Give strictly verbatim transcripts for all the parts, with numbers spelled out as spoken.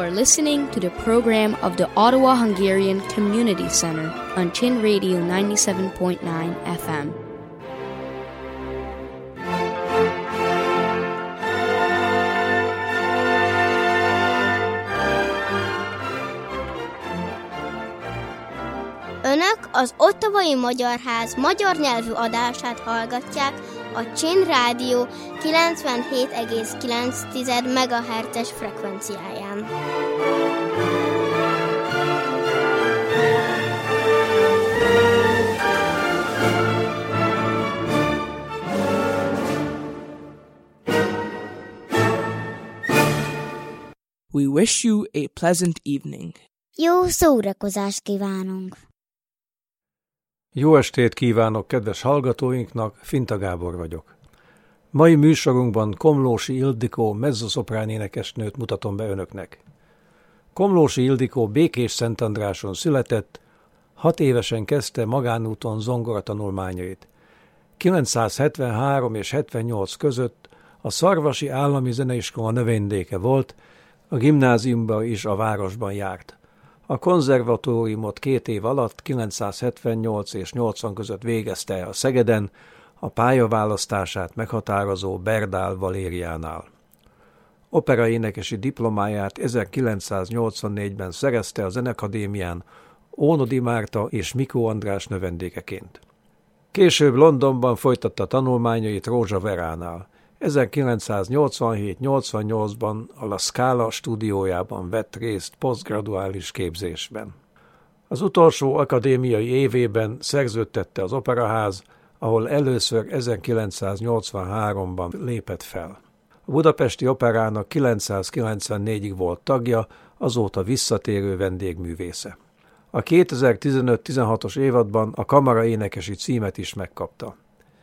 are listening to the program of the Ottawa Hungarian Community Center on Chin Radio ninety-seven point nine F M. Önök az Ottawai Magyar Ház magyar nyelvű adását hallgatják a Chin Rádió kilencvenhét egész kilenc megahertzes frekvenciáján. We wish you a pleasant evening. Jó szórakozást kívánunk! Jó estét kívánok kedves hallgatóinknak, Finta Gábor vagyok. Mai műsorunkban Komlósi Ildikó mezzoszoprán énekesnőt mutatom be önöknek. Komlósi Ildikó Békés-Szentandráson született, hat évesen kezdte magánúton zongoratanulmányait. kilencszázhetvenhárom és hetvennyolc között a Szarvasi Állami Zeneiskola növendéke volt, a gimnáziumba is a városban járt. A konzervatóriumot két év alatt, kilencszázhetvennyolc és nyolcvan között végezte a Szegeden, a pályaválasztását meghatározó Berdál Valériánál. Operaénekesi diplomáját ezerkilencszáznyolcvannégyben szerezte a Zeneakadémián Ónodi Márta és Mikó András növendékeként. Később Londonban folytatta tanulmányait Rózsa Veránál. ezerkilencszáznyolcvanhét nyolcvannyolcban a La Scala stúdiójában vett részt posztgraduális képzésben. Az utolsó akadémiai évében szerződtette az Operaház, ahol először ezerkilencszáznyolcvanháromban lépett fel. A Budapesti Operának kilencszázkilencvennégyig volt tagja, azóta visszatérő vendégművésze. A kétezer-tizenöt tizenhatos évadban a kamaraénekesi címet is megkapta.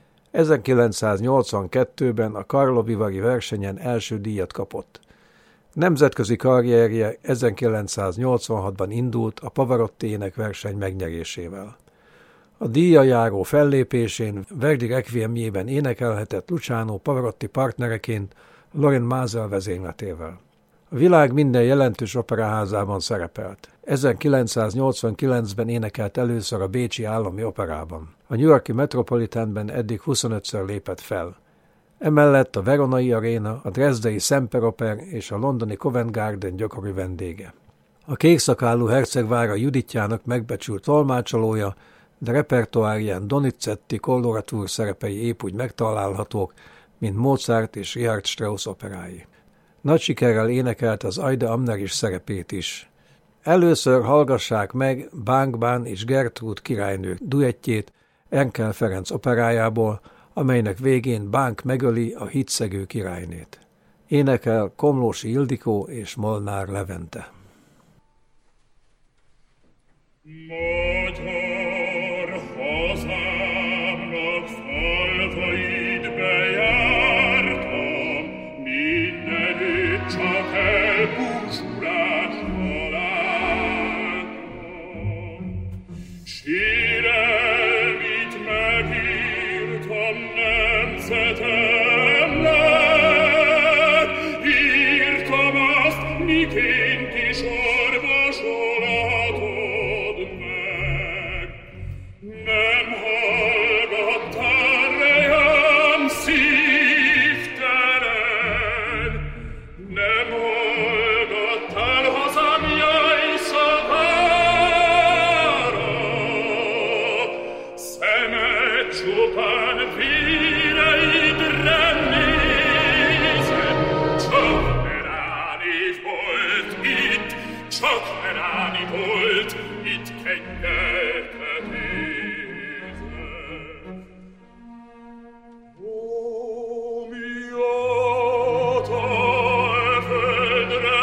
ezerkilencszáznyolcvankettőben a Karlovivari versenyen első díjat kapott. Nemzetközi karrierje ezerkilencszáznyolcvanhatban indult a Pavarotti énekverseny megnyerésével. A díjjal járó fellépésén Verdi requiemjében énekelhetett Luciano Pavarotti partnereként Loren Mazel vezényletével. A világ minden jelentős operaházában szerepelt. ezerkilencszáznyolcvankilencben énekelt először a Bécsi Állami Operában. A New York-i Metropolitanben eddig huszonötször lépett fel. Emellett a Veronai Aréna, a Dresdai Semperoper és a londoni Covent Garden gyakori vendége. A kékszakálú hercegvára Juditjának megbecsült tolmácsolója, de repertoárján Donizetti koloratúr szerepei épp úgy megtalálhatók, mint Mozart és Richard Strauss operái. Nagy sikerrel énekelte az Aida Amneris szerepét is. Először hallgassák meg Bánkbán és Gertrúd királynő duettjét Enkel Ferenc operájából, amelynek végén Bánk megöli a hitszegő királynét. Énekel Komlósi Ildikó és Molnár Levente. Magyar hazámnak falvaid bejártam, mindenütt csak elbúcsúlást találtam. Sírelmit megírtam nemzetemnek, írtam azt, miként is orvosolatod meg. Nem hallgattál rejám szívtelen, nem hallgattál hazám jaj szavára. Szemed csupán víreidre nézett, csak Meráni volt itt, csak Meráni volt itt kegyelmet érzett. Ó, mióta e földre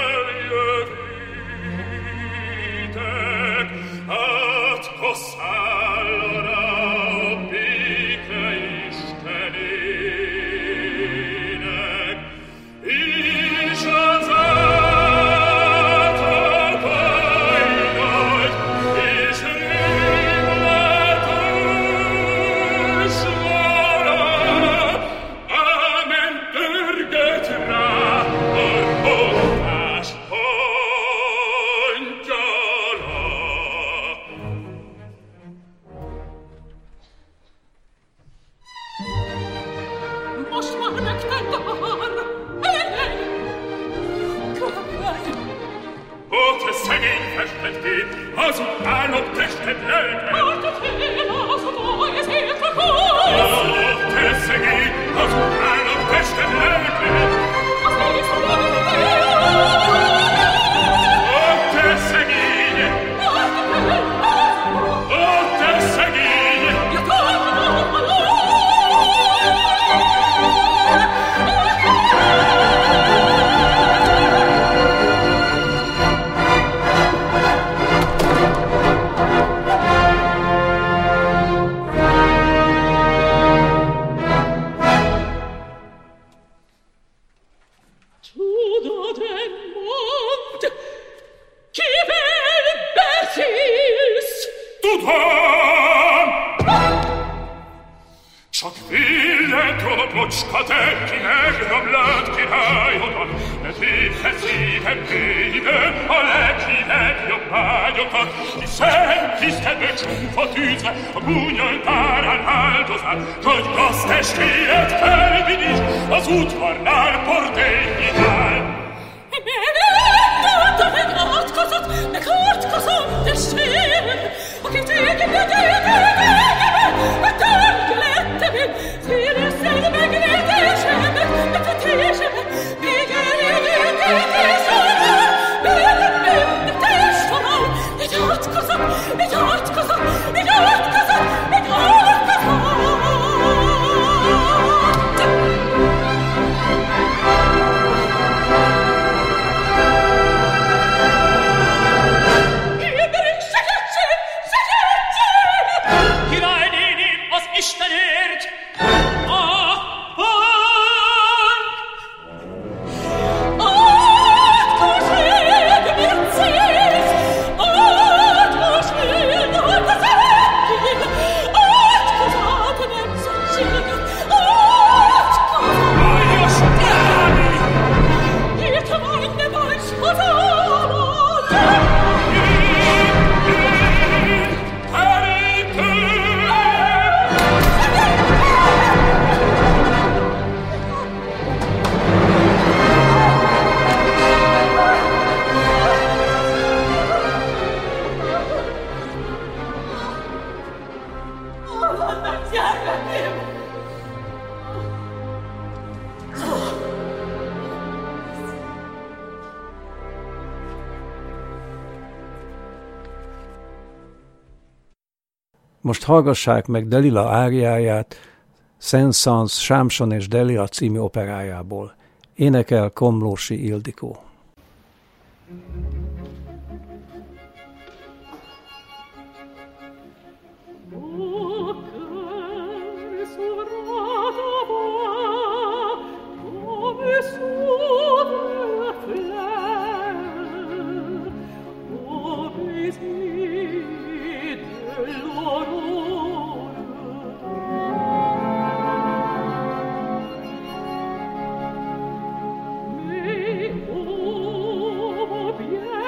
eljöttétek, hát kasszálra a béke Istenének, és az átok oly nagy, hazudálok tested lelke. Tartott én az utó, ezért a kóz. Ó, te szegény, hazudálok tested lelke. Az észre Ó, te szegény. Ó, te szegény. Ja, tartom, aló. Csak villetron a plocska te, ki megrablált királyodat, ne téve szívem mélyben a leghideg jobbágyokat, hiszen tisztedbe csúfa tűzve a gúnyoltárán áldozál, nagy gaztestéret felvidíts az udvarnál portényidál. Tartom egy átkozott, meg átkozott testvérem, aki téged ne téged, meg tölgyelettem, széleszel megvédésemet, megvetésemet, még elégítésemet, veled büntetésemet, egy átkozott, egy átkozott, egy átkozott, egy átkozott. Istenért! A Most hallgassák meg Delila áriáját Saint-Saëns Sámson és Delia című operájából. Énekel Komlósi Ildikó. Oh, bien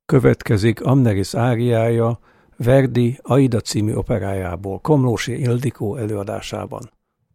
Következik Amneris áriája Verdi Aida című operájából Komlósi Ildikó előadásában.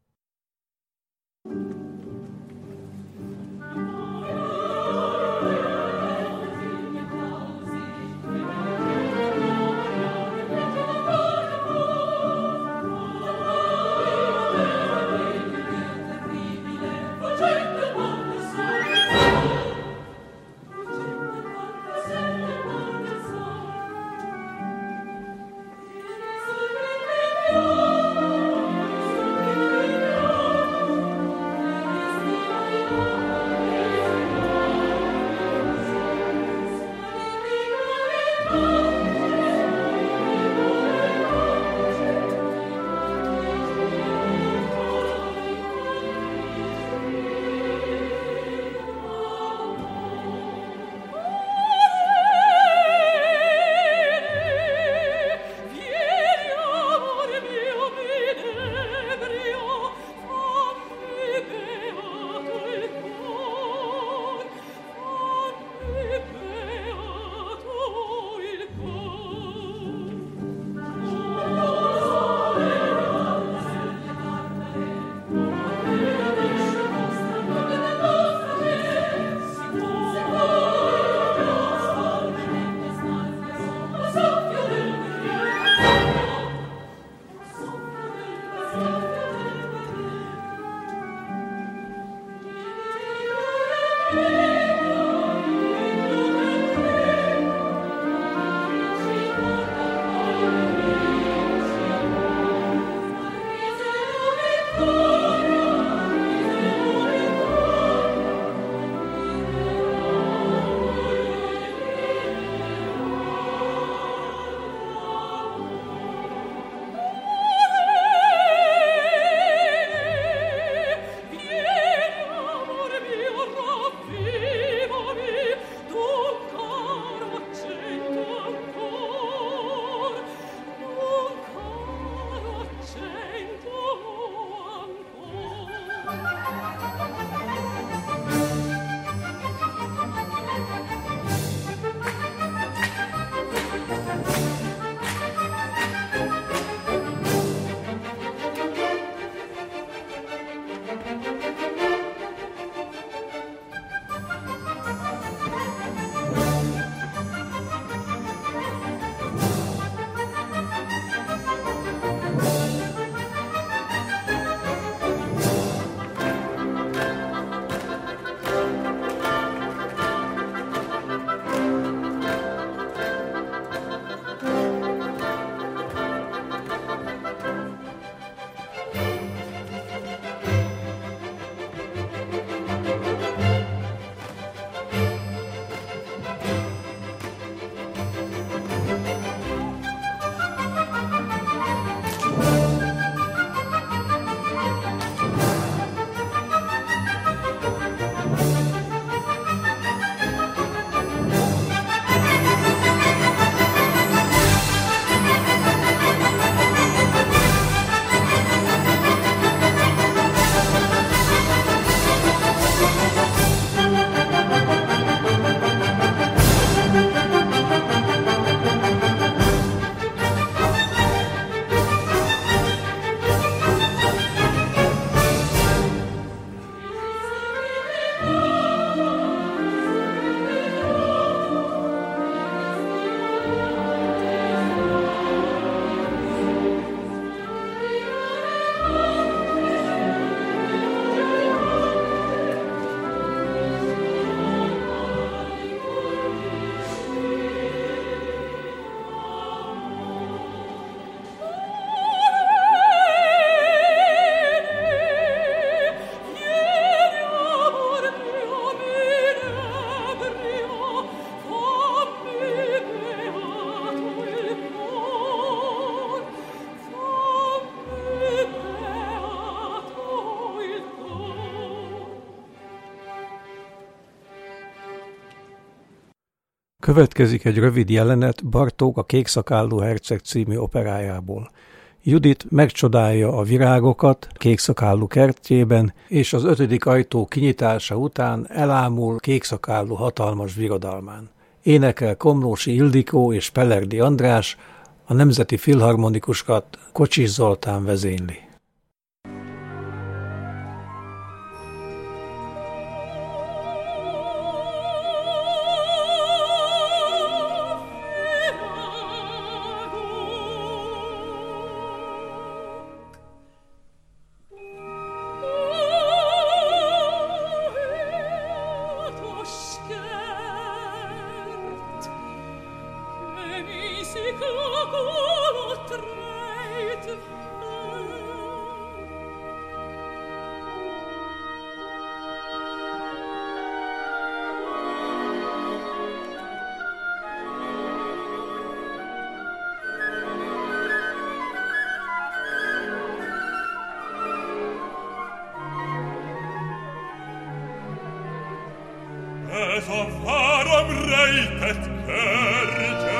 Következik egy rövid jelenet Bartók a Kékszakállú herceg című operájából. Judit megcsodálja a virágokat Kékszakállú kertjében, és az ötödik ajtó kinyitása után elámul Kékszakállú hatalmas birodalmán. Énekel Komlósi Ildikó és Pelerdi András, a Nemzeti Filharmonikusokat Kocsis Zoltán vezényli. Ez a váram rejtett kertje.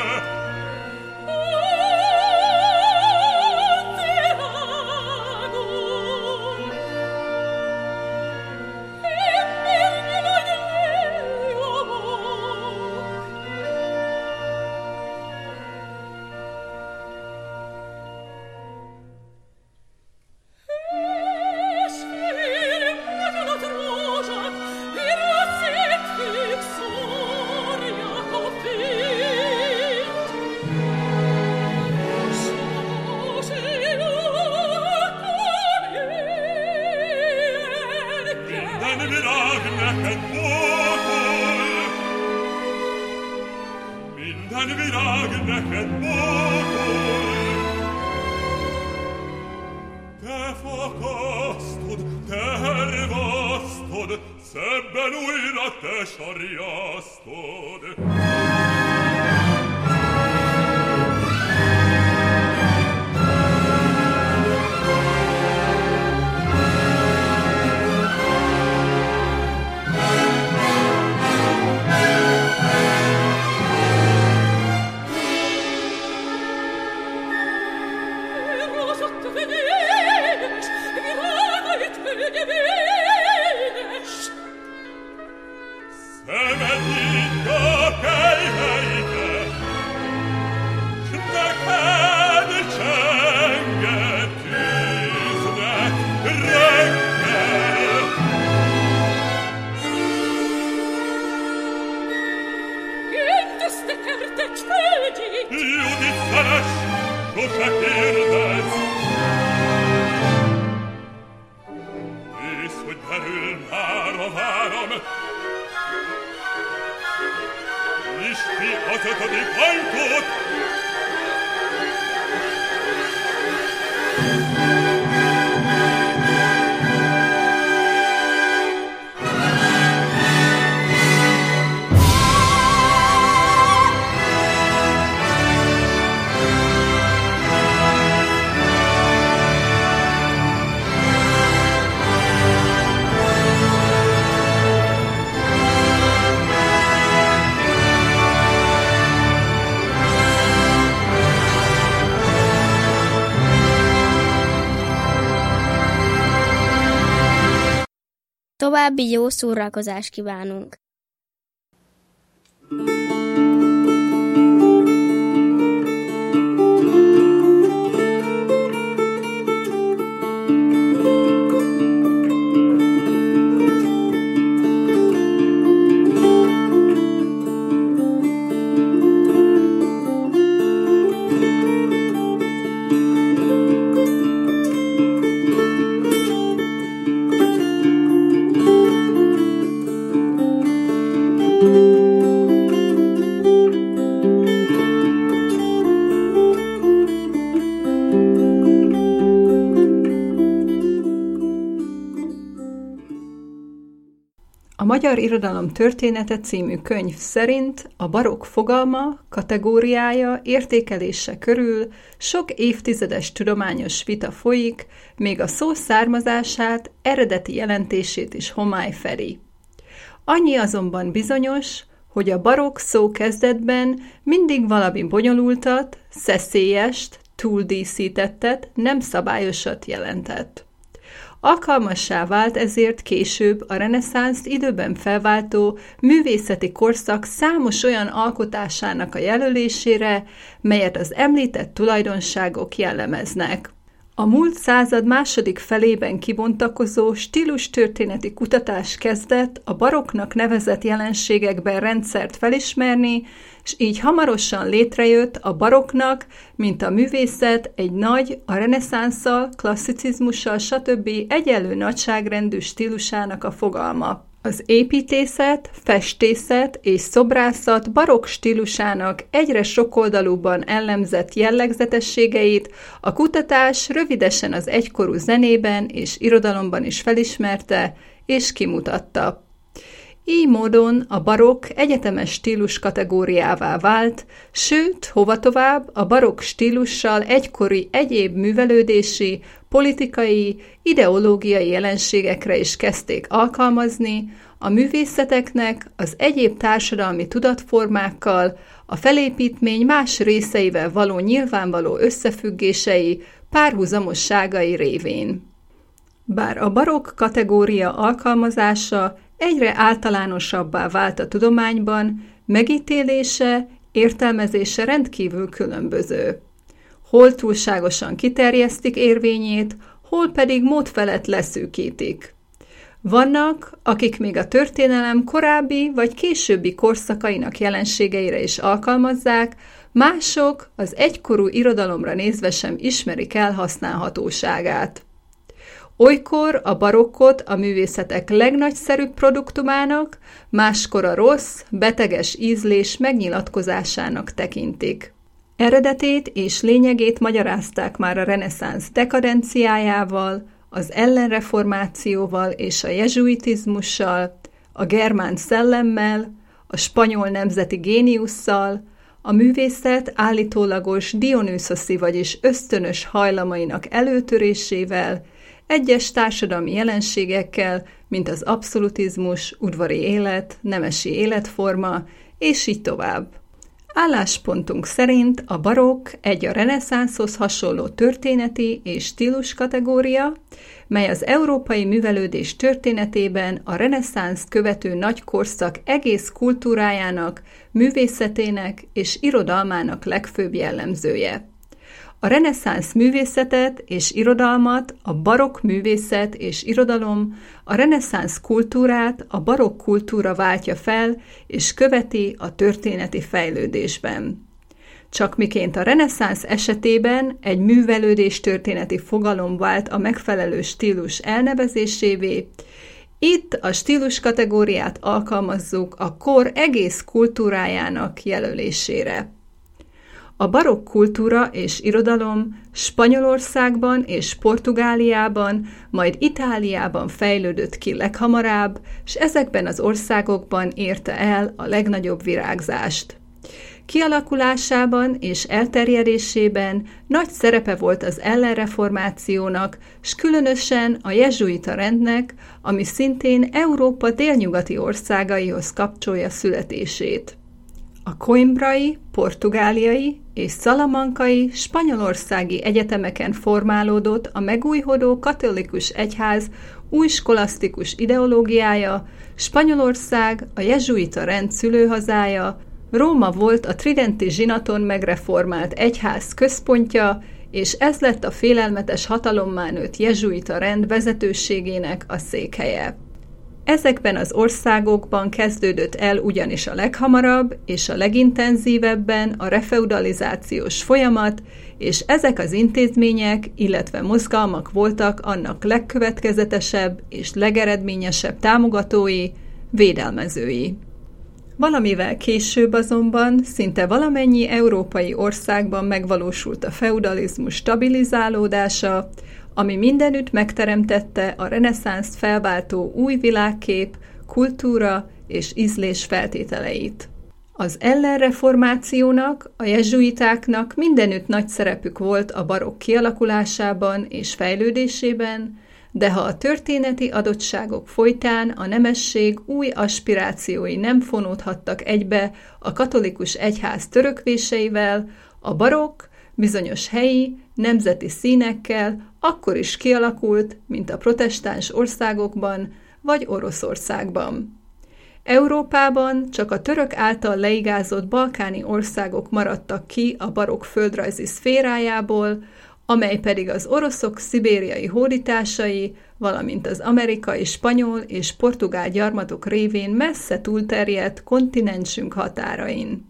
Szebben újra te sarjasztod. További jó szórakozást kívánunk! A Magyar Irodalom története című könyv szerint a barokk fogalma, kategóriája, értékelése körül sok évtizedes tudományos vita folyik, még a szó származását, eredeti jelentését is homály fedi. Annyi azonban bizonyos, hogy a barokk szó kezdetben mindig valami bonyolultat, szeszélyest, túldíszítettet, nem szabályosat jelentett. alkalmassá vált ezért később a reneszánszt időben felváltó művészeti korszak számos olyan alkotásának a jelölésére, melyet az említett tulajdonságok jellemeznek. A múlt század második felében kibontakozó stílustörténeti kutatás kezdett a barokknak nevezett jelenségekben rendszert felismerni, és így hamarosan létrejött a barokknak, mint a művészet egy nagy, a reneszánsszal, klasszicizmussal, stb. Egyenlő nagyságrendű stílusának a fogalma. Az építészet, festészet és szobrászat barokk stílusának egyre sokoldalúban ellenzett jellegzetességeit a kutatás rövidesen az egykorú zenében és irodalomban is felismerte és kimutatta. Így módon a barokk egyetemes stílus kategóriává vált, sőt, hova tovább, a barokk stílussal egykori egyéb művelődési, politikai, ideológiai jelenségekre is kezdték alkalmazni, a művészeteknek az egyéb társadalmi tudatformákkal, a felépítmény más részeivel való nyilvánvaló összefüggései, párhuzamosságai révén. Bár a barokk kategória alkalmazása egyre általánosabbá vált a tudományban, megítélése, értelmezése rendkívül különböző. Hol túlságosan kiterjesztik érvényét, hol pedig mód felett leszűkítik. Vannak, akik még a történelem korábbi vagy későbbi korszakainak jelenségeire is alkalmazzák, mások az egykorú irodalomra nézve sem ismerik el használhatóságát. Olykor a barokkot a művészetek legnagyszerűbb produktumának, máskor a rossz, beteges ízlés megnyilatkozásának tekintik. Eredetét és lényegét magyarázták már a reneszánsz dekadenciájával, az ellenreformációval és a jezsuitizmussal, a germán szellemmel, a spanyol nemzeti géniusszal, a művészet állítólagos dionüszoszi, vagyis ösztönös hajlamainak előtörésével, egyes társadalmi jelenségekkel, mint az abszolutizmus, udvari élet, nemesi életforma, és így tovább. Álláspontunk szerint a barokk egy a reneszánszhoz hasonló történeti és stílus kategória, mely az európai művelődés történetében a reneszánszt követő nagy korszak egész kultúrájának, művészetének és irodalmának legfőbb jellemzője. A reneszánsz művészetet és irodalmat, a barokk művészet és irodalom, a reneszánsz kultúrát a barokk kultúra váltja fel és követi a történeti fejlődésben. Csak miként a reneszánsz esetében egy művelődés történeti fogalom vált a megfelelő stílus elnevezésévé, itt a stílus kategóriát alkalmazzuk a kor egész kultúrájának jelölésére. A barokk kultúra és irodalom Spanyolországban és Portugáliában, majd Itáliában fejlődött ki leghamarabb, s ezekben az országokban érte el a legnagyobb virágzást. Kialakulásában és elterjedésében nagy szerepe volt az ellenreformációnak, s különösen a jezsuita rendnek, ami szintén Európa délnyugati országaihoz kapcsolja születését. A coimbrai, portugáliai és szalamankai spanyolországi egyetemeken formálódott a megújhodó katolikus egyház új skolasztikus ideológiája, Spanyolország a jezsuita rend szülőhazája, Róma volt a tridenti zsinaton megreformált egyház központja, és ez lett a félelmetes hatalommá nőtt jezsuita rend vezetőségének a székhelye. Ezekben az országokban kezdődött el ugyanis a leghamarabb és a legintenzívebben a refeudalizációs folyamat, és ezek az intézmények, illetve mozgalmak voltak annak legkövetkezetesebb és legeredményesebb támogatói, védelmezői. Valamivel később azonban szinte valamennyi európai országban megvalósult a feudalizmus stabilizálódása, ami mindenütt megteremtette a reneszánszt felváltó új világkép, kultúra és ízlés feltételeit. Az ellenreformációnak, a jezsuitáknak mindenütt nagy szerepük volt a barokk kialakulásában és fejlődésében, de ha a történeti adottságok folytán a nemesség új aspirációi nem fonódhattak egybe a katolikus egyház törökvéseivel, a barokk, bizonyos helyi, nemzeti színekkel akkor is kialakult, mint a protestáns országokban vagy Oroszországban. Európában csak a török által leigázott balkáni országok maradtak ki a barokk földrajzi szférájából, amely pedig az oroszok szibériai hódításai, valamint az amerikai, spanyol és portugál gyarmatok révén messze túlterjedt kontinensünk határain.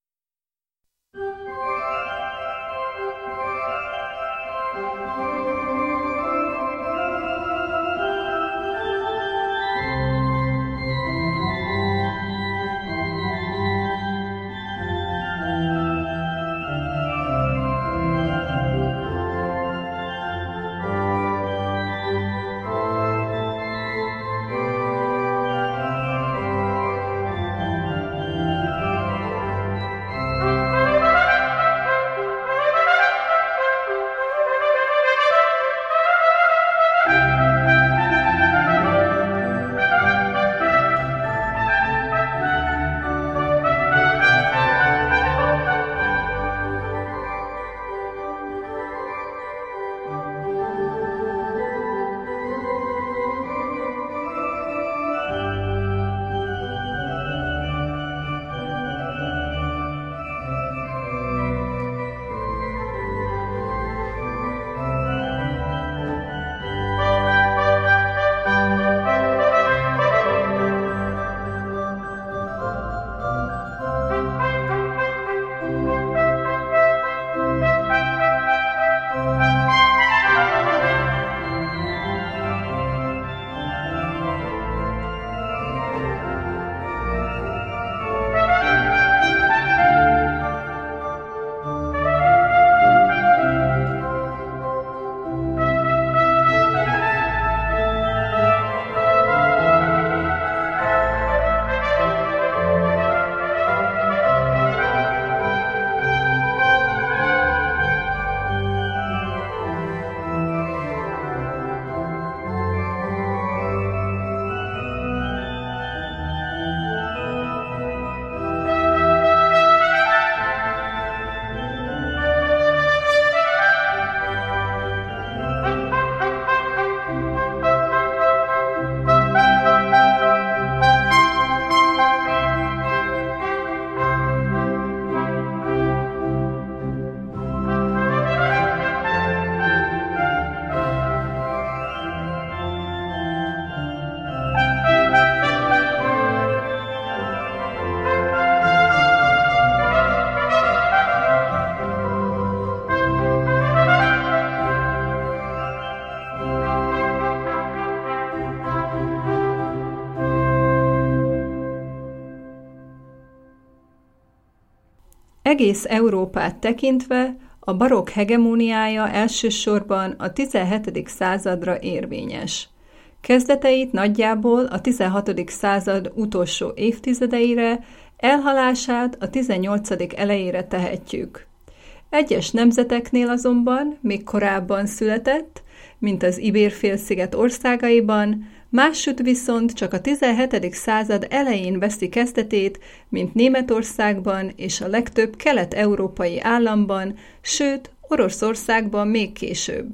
Egész Európát tekintve a barokk hegemóniája elsősorban a tizenhetedik századra érvényes. Kezdeteit nagyjából a tizenhatodik század utolsó évtizedeire, elhalását a tizennyolcadik elejére tehetjük. Egyes nemzeteknél azonban még korábban született, mint az Ibér-félsziget országaiban, másutt viszont csak a tizenhetedik század elején veszi kezdetét, mint Németországban és a legtöbb kelet-európai államban, sőt, Oroszországban még később.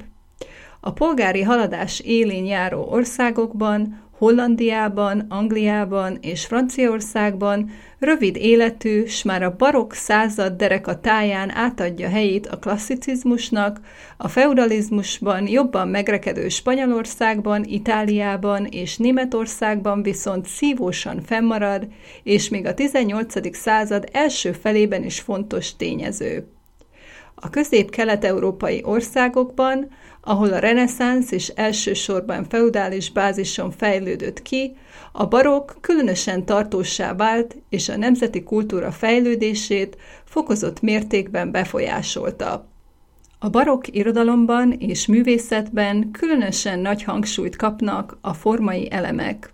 A polgári haladás élén járó országokban, Hollandiában, Angliában és Franciaországban rövid életű, s már a barokk század dereka táján átadja helyét a klasszicizmusnak, a feudalizmusban jobban megrekedő Spanyolországban, Itáliában és Németországban viszont szívósan fennmarad, és még a tizennyolcadik század első felében is fontos tényező. A közép-kelet-európai országokban, ahol a reneszánsz és elsősorban feudális bázison fejlődött ki, a barokk különösen tartóssá vált, és a nemzeti kultúra fejlődését fokozott mértékben befolyásolta. A barokk irodalomban és művészetben különösen nagy hangsúlyt kapnak a formai elemek.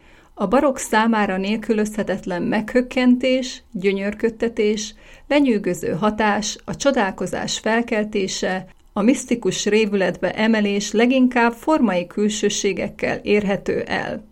A barokk számára nélkülözhetetlen meghökkentés, gyönyörködtetés, lenyűgöző hatás, a csodálkozás felkeltése, a misztikus révületbe emelés leginkább formai külsőségekkel érhető el.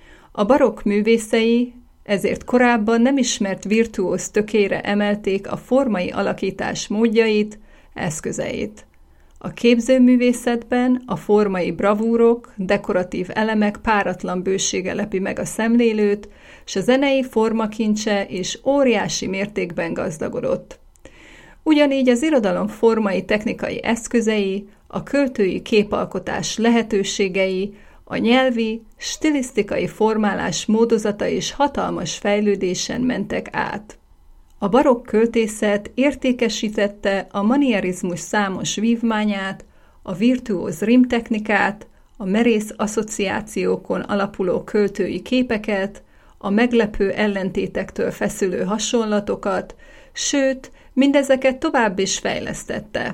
A barokk művészei ezért korábban nem ismert virtuóz tökére emelték a formai alakítás módjait, eszközeit. A képzőművészetben a formai bravúrok, dekoratív elemek páratlan bősége lepi meg a szemlélőt, s a zenei formakincse is óriási mértékben gazdagodott. Ugyanígy az irodalom formai technikai eszközei, a költői képalkotás lehetőségei, a nyelvi, stilisztikai formálás módozata is hatalmas fejlődésen mentek át. A barokk költészet értékesítette a manierizmus számos vívmányát, a virtuóz rímtechnikát, a merész asszociációkon alapuló költői képeket, a meglepő ellentétektől feszülő hasonlatokat, sőt, mindezeket tovább is fejlesztette.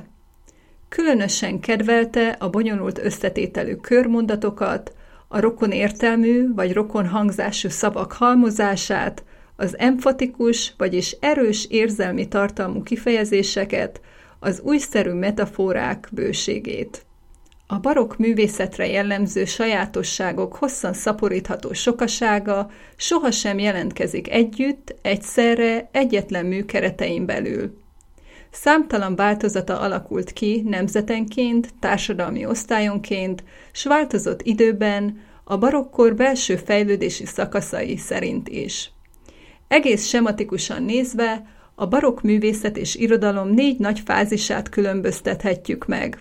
Különösen kedvelte a bonyolult összetételű körmondatokat, a rokon értelmű vagy rokon hangzású szavak halmozását, az emfatikus, vagyis erős érzelmi tartalmú kifejezéseket, az újszerű metaforák bőségét. A barokk művészetre jellemző sajátosságok hosszan szaporítható sokasága sohasem jelentkezik együtt, egyszerre, egyetlen mű keretein belül. Számtalan változata alakult ki nemzetenként, társadalmi osztályonként, s változott időben, a barokkor belső fejlődési szakaszai szerint is. Egész sematikusan nézve, a barokk művészet és irodalom négy nagy fázisát különböztethetjük meg.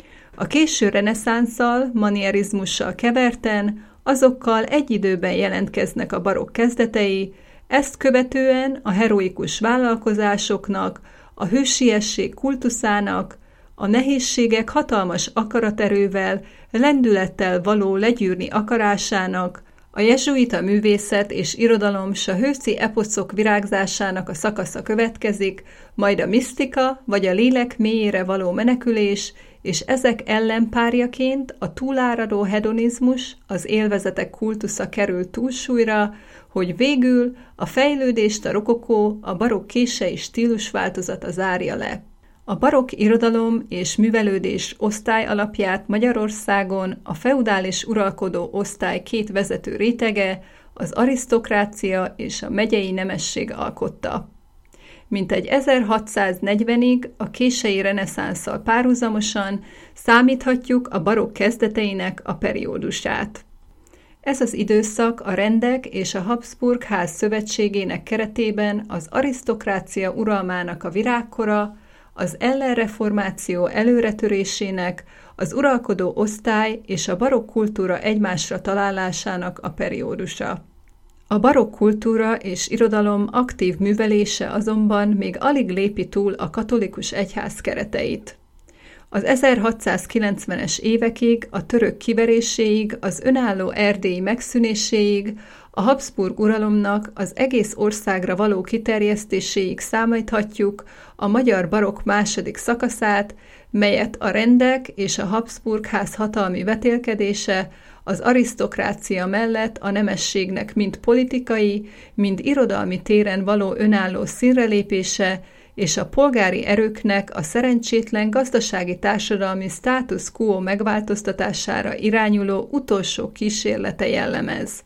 A késő reneszánsszal, manierizmussal keverten, azokkal egy időben jelentkeznek a barokk kezdetei, ezt követően a heroikus vállalkozásoknak, a hősiesség kultuszának, a nehézségek hatalmas akaraterővel, lendülettel való legyűrni akarásának, a jezsuita művészet és irodalom s a hősi eposzok virágzásának a szakasza következik, majd a misztika vagy a lélek mélyére való menekülés, és ezek ellenpárjaként a túláradó hedonizmus, az élvezetek kultusza kerül túlsúlyra, hogy végül a fejlődést a rokokó, a barokk kései stílusváltozata zárja le. A barokk irodalom és művelődés osztály alapját Magyarországon a feudális uralkodó osztály két vezető rétege, az arisztokrácia és a megyei nemesség alkotta. Mintegy ezerhatszáznegyvenig a kései reneszánsszal párhuzamosan számíthatjuk a barokk kezdeteinek a periódusát. Ez az időszak a rendek és a Habsburg ház szövetségének keretében az arisztokrácia uralmának a virágkora, az ellenreformáció előretörésének, az uralkodó osztály és a barokk kultúra egymásra találásának a periódusa. A barokk kultúra és irodalom aktív művelése azonban még alig lépi túl a katolikus egyház kereteit. Az ezerhatszázkilencvenes évekig, a török kiveréséig, az önálló erdélyi megszűnéséig, a Habsburg uralomnak az egész országra való kiterjesztéséig számíthatjuk a magyar barokk második szakaszát, melyet a rendek és a Habsburg ház hatalmi vetélkedése, az arisztokrácia mellett a nemességnek mind politikai, mind irodalmi téren való önálló színrelépése, és a polgári erőknek a szerencsétlen gazdasági társadalmi status quo megváltoztatására irányuló utolsó kísérlete jellemez.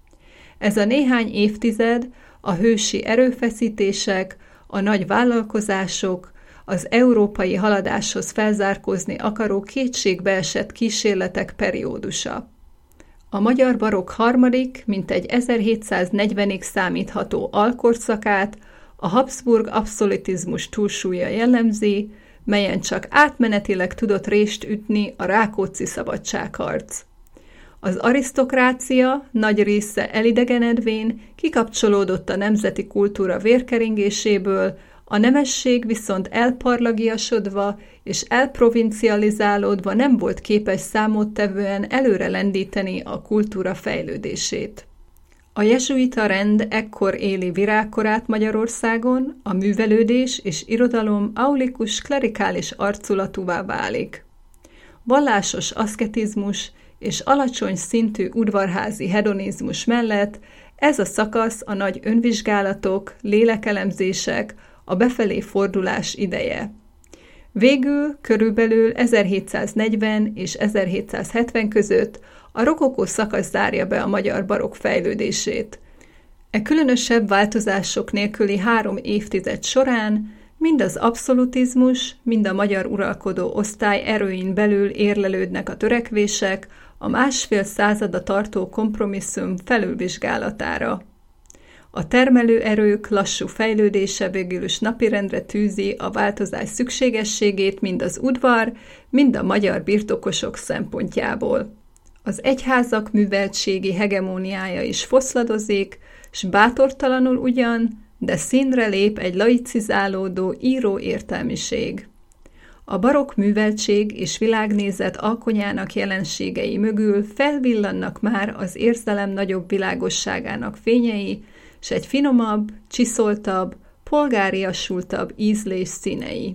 Ez a néhány évtized a hősi erőfeszítések, a nagy vállalkozások, az európai haladáshoz felzárkózni akaró kétségbeesett kísérletek periódusa. A magyar barokk harmadik, mintegy ezerhétszáznegyvenig számítható alkorszakát a Habsburg abszolutizmus túlsúlya jellemzi, melyen csak átmenetileg tudott rést ütni a Rákóczi szabadságharc. Az arisztokrácia nagy része elidegenedvén kikapcsolódott a nemzeti kultúra vérkeringéséből, a nemesség viszont elparlagiasodva és elprovincializálódva nem volt képes számottevően előre lendíteni a kultúra fejlődését. A jezsuita rend ekkor éli virágkorát Magyarországon, a művelődés és irodalom aulikus klerikális arculatúvá válik. Vallásos aszketizmus és alacsony szintű udvarházi hedonizmus mellett ez a szakasz a nagy önvizsgálatok, lélekelemzések, a befelé fordulás ideje. Végül körülbelül ezerhétszáznegyven és ezerhétszázhetven között a rokokó szakasz zárja be a magyar barokk fejlődését. E különösebb változások nélküli három évtized során Mind az abszolutizmus, mind a magyar uralkodó osztály erőin belül érlelődnek a törekvések a másfél százada tartó kompromisszum felülvizsgálatára. A termelőerők lassú fejlődése végül is napirendre tűzi a változás szükségességét mind az udvar, mind a magyar birtokosok szempontjából. Az egyházak műveltségi hegemóniája is foszladozik, s bátortalanul ugyan, de színre lép egy laicizálódó író értelmiség. A barokk műveltség és világnézet alkonyának jelenségei mögül felvillannak már az érzelem nagyobb világosságának fényei, s egy finomabb, csiszoltabb, polgáriasultabb ízlés színei.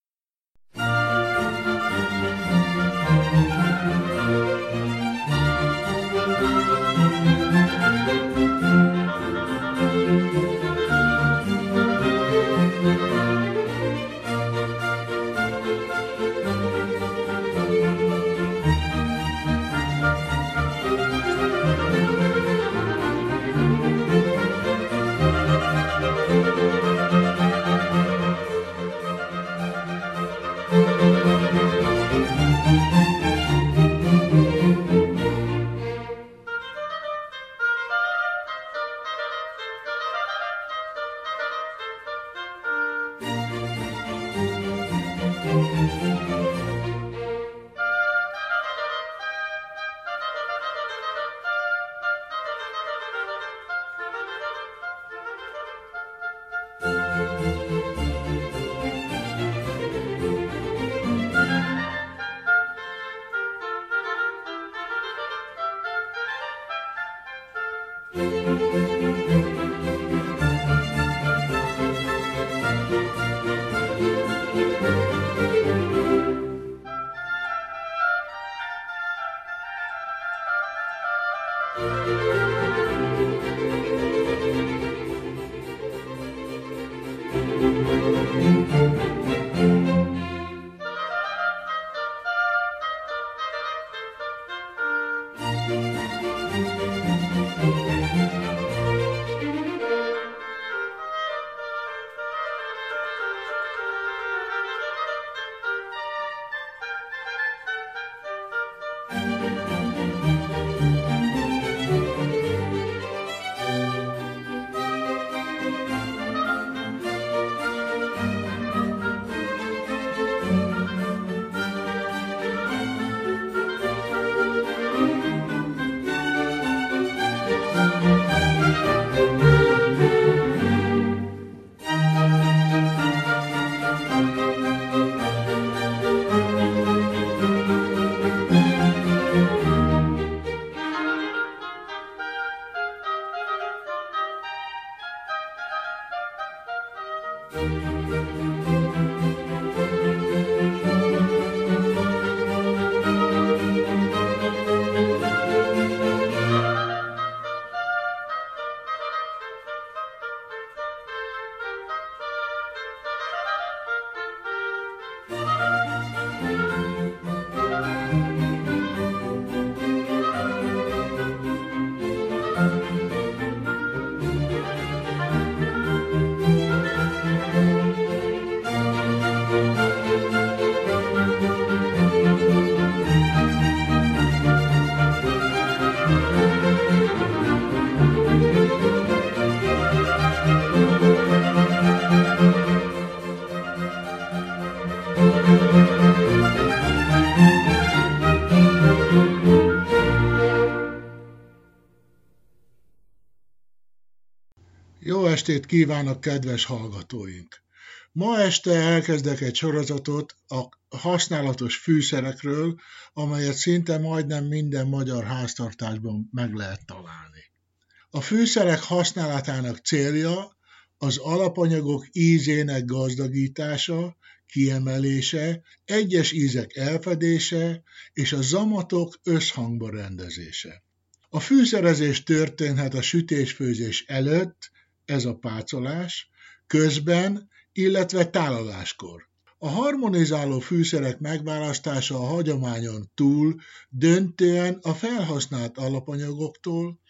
Jó estét kívánok, kedves hallgatóink! Ma este elkezdek egy sorozatot a használatos fűszerekről, amelyet szinte majdnem minden magyar háztartásban meg lehet találni. A fűszerek használatának célja az alapanyagok ízének gazdagítása, kiemelése, egyes ízek elfedése és a zamatok összhangba rendezése. A fűszerezés történhet a sütés-főzés előtt, ez a pácolás, közben, illetve tálaláskor. A harmonizáló fűszerek megválasztása a hagyományon túl döntően a felhasznált alapanyagoktól,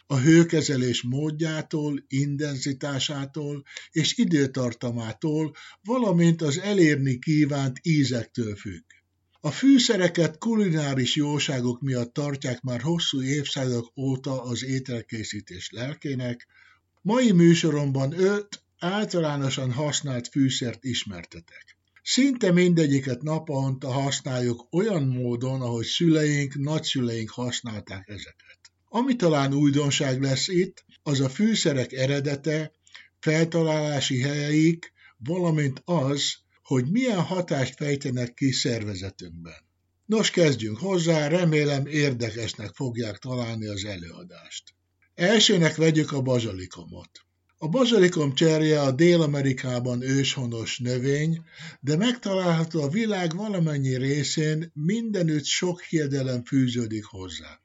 a hőkezelés módjától, intenzitásától és időtartamától, valamint az elérni kívánt ízektől függ. A fűszereket kulináris jóságok miatt tartják már hosszú évszázadok óta az ételkészítés lelkének. Mai műsoromban öt általánosan használt fűszert ismertetek. Szinte mindegyiket naponta használjuk olyan módon, ahogy szüleink, nagyszüleink használták ezeket. Ami talán újdonság lesz itt, az a fűszerek eredete, feltalálási helyeik, valamint az, hogy milyen hatást fejtenek ki szervezetünkben. Nos, kezdjünk hozzá, remélem érdekesnek fogják találni az előadást. Elsőnek vegyük a bazsalikomot. A bazsalikom cserje a Dél-Amerikában őshonos növény, de megtalálható a világ valamennyi részén, mindenütt sok hiedelem fűződik hozzá.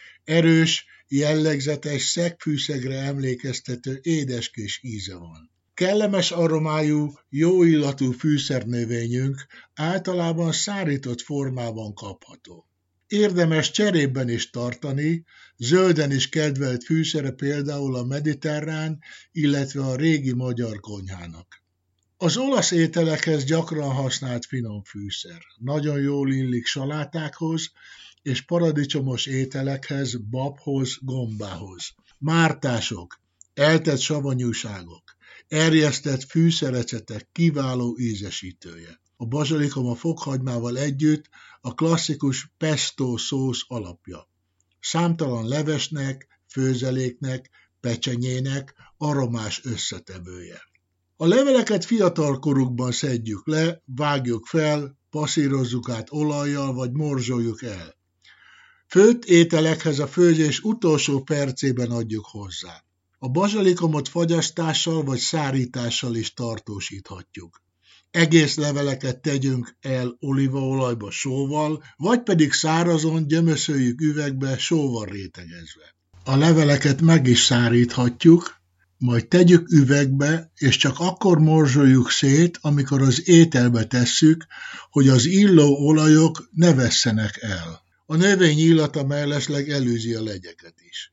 Erős, jellegzetes, szegfűszegre emlékeztető édeskés íze van. Kellemes aromájú, jó illatú fűszernövényünk általában szárított formában kapható. Érdemes cserében is tartani, zölden is kedvelt fűszere például a mediterrán, illetve a régi magyar konyhának. Az olasz ételekhez gyakran használt finom fűszer. Nagyon jól illik salátákhoz és paradicsomos ételekhez, babhoz, gombához. Mártások, eltett savanyúságok, erjesztett fűszerecetek kiváló ízesítője. A bazsalikom a fokhagymával együtt a klasszikus pesto szósz alapja. Számtalan levesnek, főzeléknek, pecsenyének aromás összetevője. A leveleket fiatal korukban szedjük le, vágjuk fel, passzírozzuk át olajjal vagy morzsoljuk el. Főtt ételekhez a főzés utolsó percében adjuk hozzá. A bazsalikomot fagyasztással vagy szárítással is tartósíthatjuk. Egész leveleket tegyünk el olívaolajba sóval, vagy pedig szárazon gyömöszöljük üvegbe sóval rétegezve. A leveleket meg is száríthatjuk, majd tegyük üvegbe, és csak akkor morzsoljuk szét, amikor az ételbe tesszük, hogy az illó olajok ne vesszenek el. A növény illata mellesleg elűzi a legyeket is.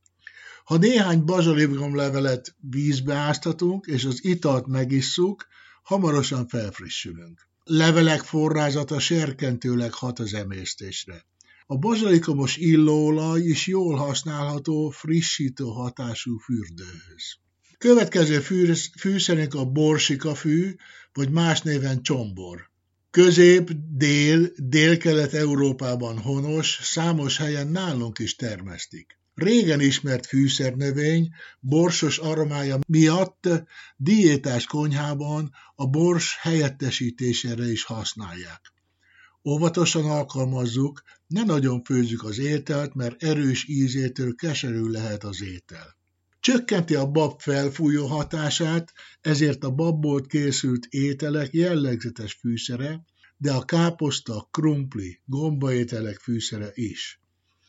Ha néhány bazsalikomlevelet vízbe áztatunk, és az italt megisszuk, hamarosan felfrissülünk. Levelek forrázata serkentőleg hat az emésztésre. A bazsalikomos illóolaj is jól használható, frissítő hatású fürdőhöz. Következő fűszerünk a borsikafű, vagy más néven csombor. Közép, dél, délkelet-európában honos, számos helyen nálunk is termesztik. Régen ismert fűszernövény, borsos aromája miatt diétás konyhában a bors helyettesítésére is használják. Óvatosan alkalmazzuk, ne nagyon főzzük az ételt, mert erős ízétől keserű lehet az étel. Csökkenti a bab felfújó hatását, ezért a babból készült ételek jellegzetes fűszere, de a káposzta, krumpli, gombaételek fűszere is.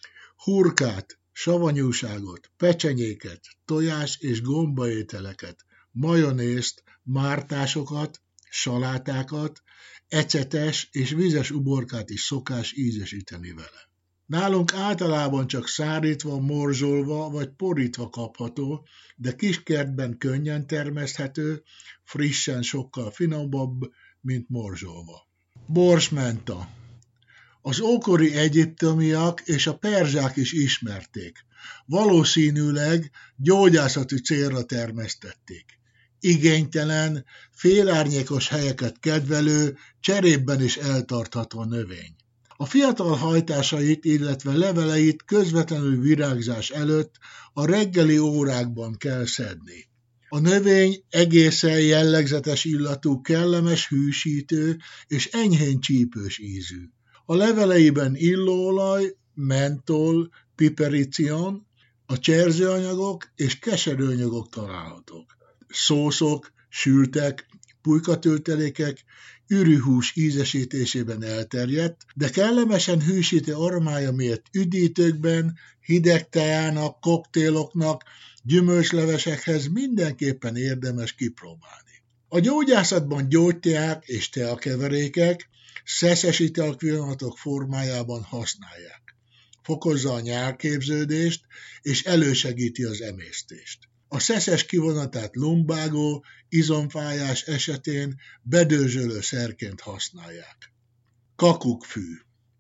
Hurkát, savanyúságot, pecsenyéket, tojás és gombaételeket, majonézt, mártásokat, salátákat, ecetes és vizes uborkát is szokás ízesíteni vele. Nálunk általában csak szárítva, morzsolva vagy porítva kapható, de kiskertben könnyen termeszthető, frissen sokkal finomabb, mint morzsolva. Borsmenta. Az ókori egyiptomiak és a perzsák is ismerték. Valószínűleg gyógyászati célra termesztették. Igénytelen, félárnyékos helyeket kedvelő, cserépben is eltartható növény. A fiatal hajtásait, illetve leveleit közvetlenül virágzás előtt a reggeli órákban kell szedni. A növény egészen jellegzetes illatú, kellemes hűsítő és enyhén csípős ízű. A leveleiben illóolaj, mentol, pipericion, a cserzőanyagok és keserőanyagok találhatók. Szószok, sültek, pulykatöltelékek, ürűhús ízesítésében elterjedt, de kellemesen hűsítő aromája miatt üdítőkben, hideg teának, koktéloknak, gyümölcslevesekhez mindenképpen érdemes kipróbálni. A gyógyászatban gyógyteák és teakeverékek, szeszes italkivonyatok formájában használják. fokozza a nyálképződést és elősegíti az emésztést. A szeszes kivonatát lumbágó, izomfájás esetén bedőzsölő szerként használják. Kakukkfű.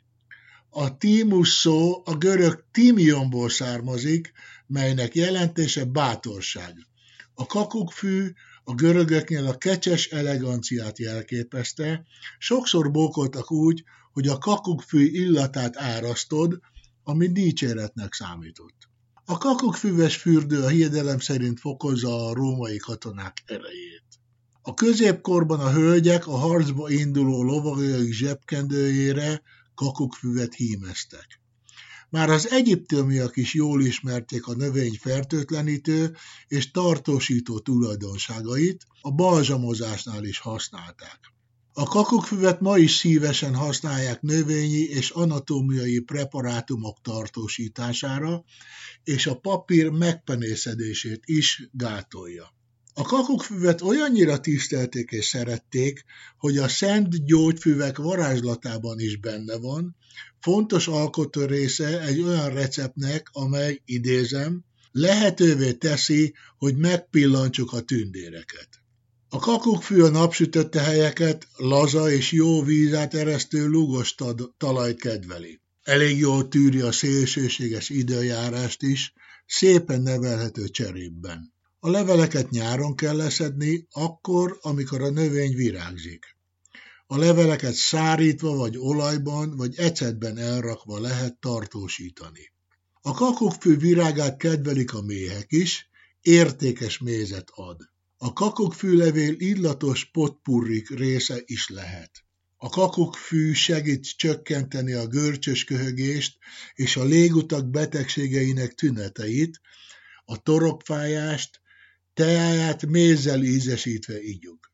A tímus szó a görög tímionból származik, melynek jelentése bátorság. A kakukkfű a görögöknél a kecses eleganciát jelképezte, sokszor bókoltak úgy, hogy a kakukkfű illatát árasztod, ami dicséretnek számított. A kakukkfüves fürdő a hiedelem szerint fokozza a római katonák erejét. A középkorban a hölgyek a harcba induló lovagjaik zsebkendőjére kakukkfüvet hímeztek. Már az egyiptomiak is jól ismerték a növény fertőtlenítő és tartósító tulajdonságait, a balzsamozásnál is használták. A kakukkfüvet ma is szívesen használják növényi és anatómiai preparátumok tartósítására, és a papír megpenészedését is gátolja. A kakukkfüvet olyannyira tisztelték és szerették, hogy a szent gyógyfüvek varázslatában is benne van, fontos alkotó része egy olyan receptnek, amely, idézem, lehetővé teszi, hogy megpillantsuk a tündéreket. A kakukkfű a napsütötte helyeket, laza és jó vízát eresztő lúgos talajt kedveli. Elég jól tűri a szélsőséges időjárást is, szépen nevelhető cserépben. A leveleket nyáron kell leszedni, akkor, amikor a növény virágzik. A leveleket szárítva vagy olajban vagy ecetben elrakva lehet tartósítani. A kakukkfű virágát kedvelik a méhek is, értékes mézet ad. A kakukkfűlevél illatos potpurrik része is lehet. A kakukkfű segít csökkenteni a görcsös köhögést és a légutak betegségeinek tüneteit, a torokfájást, teáját mézzel ízesítve igyuk.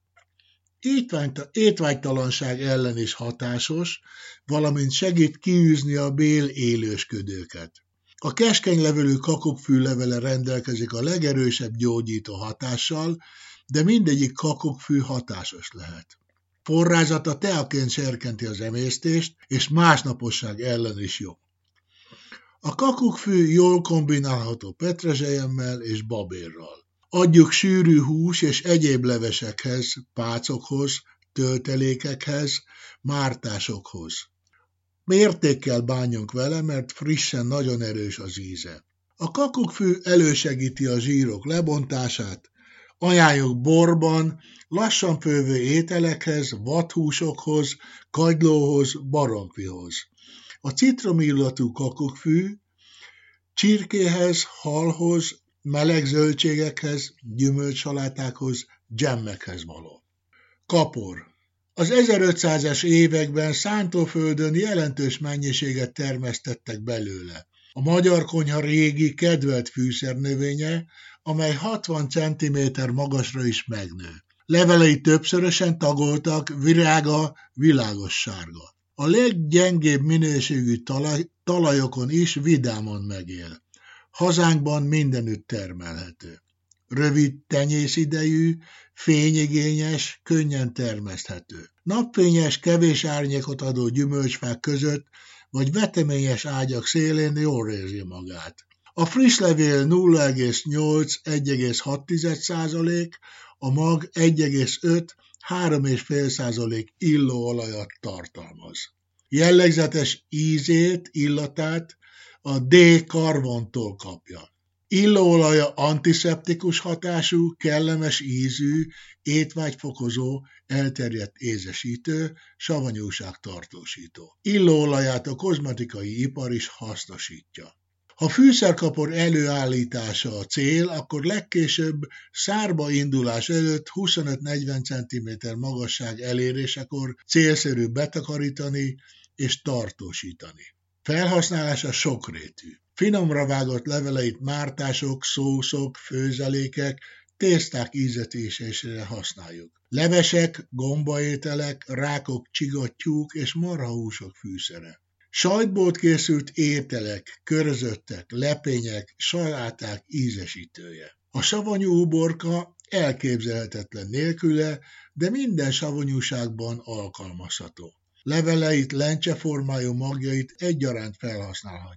Étvágytalanság ellen is hatásos, valamint segít kiűzni a bél élősködőket. A keskeny levelű kakukkfű levele rendelkezik a legerősebb gyógyító hatással, de mindegyik kakukkfű hatásos lehet. Forrázata teaként serkenti az emésztést, és másnaposság ellen is jó. A kakukkfű jól kombinálható petrezselyemmel és babérral. Adjuk sűrű hús és egyéb levesekhez, pácokhoz, töltelékekhez, mártásokhoz. Mértékkel bánjunk vele, mert frissen nagyon erős az íze. A kakukkfű elősegíti a zsírok lebontását, ajánljuk borban, lassan fővő ételekhez, vadhúsokhoz, kagylóhoz, baromfihoz. A citromillatú kakukkfű csirkéhez, halhoz, meleg zöldségekhez, gyümölcsalátákhoz, dzsemmekhez való. Kapor. Az ezerötszázas években szántóföldön jelentős mennyiséget termesztettek belőle. A magyar konyha régi kedvelt fűszernövénye, amely hatvan centiméter magasra is megnő. Levelei többszörösen tagoltak, virága világos sárga. A leggyengébb minőségű talaj, talajokon is vidáman megél. Hazánkban mindenütt termelhető. Rövid tenyészidejű, fényigényes, könnyen termeszthető. Napfényes, kevés árnyékot adó gyümölcsfák között vagy veteményes ágyak szélén jól érzi magát. A friss levél nulla egész nyolc - egy egész hat százalék, a mag egy egész öt - három egész öt százalék illóolajat tartalmaz. Jellegzetes ízét, illatát a D-karbontól kapja. Illóolaja antiszeptikus hatású, kellemes ízű, étvágyfokozó, elterjedt ézesítő, savanyúságtartósító. Illóolaját a kozmetikai ipar is hasznosítja. Ha fűszerkapor előállítása a cél, akkor legkésőbb szárba indulás előtt huszonöt-negyven centiméter magasság elérésekor célszerű betakarítani és tartósítani. Felhasználása sokrétű. Finomra vágott leveleit mártások, szószok, főzelékek, tészták ízetésére használjuk. Levesek, gombaételek, rákok, csigattyúk és marhahúsok fűszere. Sajtból készült ételek, körzöttek, lepények, saláták ízesítője. A savanyú uborka elképzelhetetlen nélküle, de minden savanyúságban alkalmazható. Leveleit, lencseformájú magjait egyaránt felhasználhatjuk.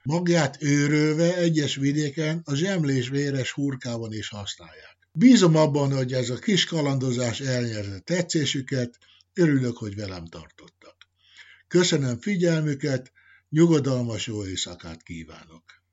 Magját őrölve egyes vidéken a zsemlés véres hurkában is használják. Bízom abban, hogy ez a kis kalandozás elnyerte tetszésüket, örülök, hogy velem tartottak. Köszönöm figyelmüket, nyugodalmas jó éjszakát kívánok!